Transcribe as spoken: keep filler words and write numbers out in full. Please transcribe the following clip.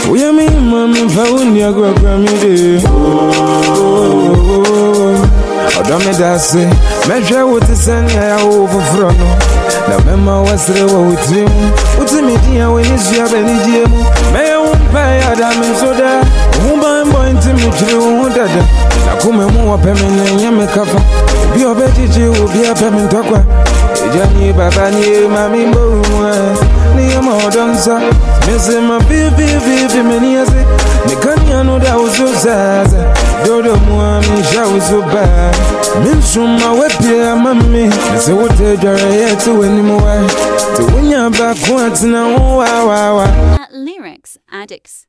We are me, mammy, found your grammy. Oh, don't me that say, measure what is any I over from. The member was the way with him. What's the media when it's your belly gym? May I won't pay a diamond soda. Who buy point to me to the I come and move up and yam cover. Be a betty, will be a payment talker. Johnny Babani, Mammy Boom, near more dancer. Missing my baby, baby, many years. Nicania know that was so sad. Dodo Mwami, show so bad. Minshum, my web here, mammy. So what did you yet to anymore? To win your back once now, wow, wow, wow. Lyrics Addicts.